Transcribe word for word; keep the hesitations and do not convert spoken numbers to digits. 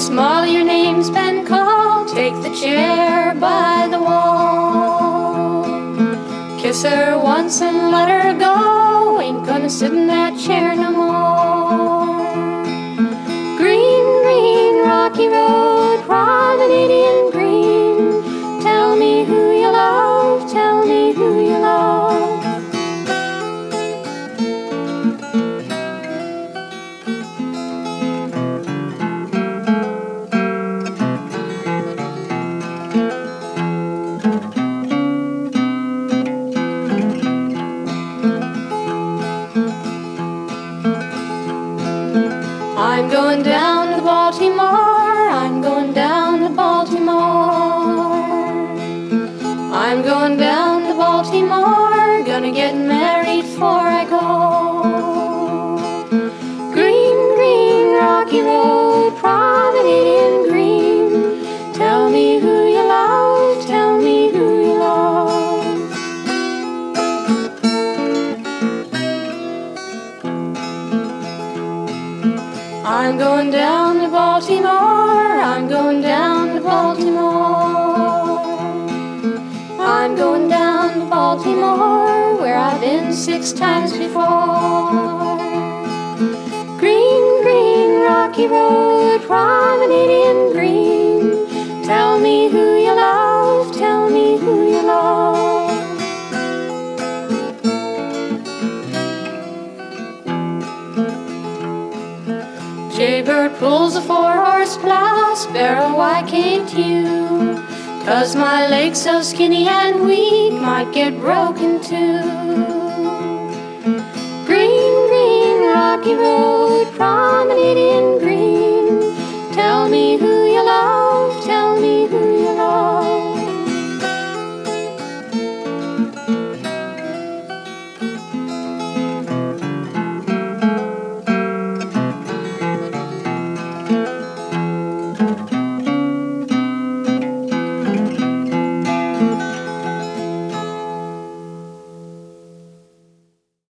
Miss Molly, your name's been called. Take the chair by the wall. Kiss her once and let her go. Ain't gonna sit in that chair no more. Green, green, rocky road, promenading in green. Tell me who you love, tell me who you love. I'm going down to Baltimore, I'm going down to Baltimore. I'm going down to Baltimore, gonna get married before I go. Green, green, rocky road, promenading green. Tell me who you love, tell me who you love. I'm going down to Baltimore, I'm going down to Baltimore. I'm going down to Baltimore, where I've been six times before. Green, green, rocky road, promenading green. Tell me who you love, tell me who you love. Jaybird pulls a four-horse plow, Sparrow, why can't you? 'Cause my leg's so skinny and weak, might get broken too. Green, green, rocky road.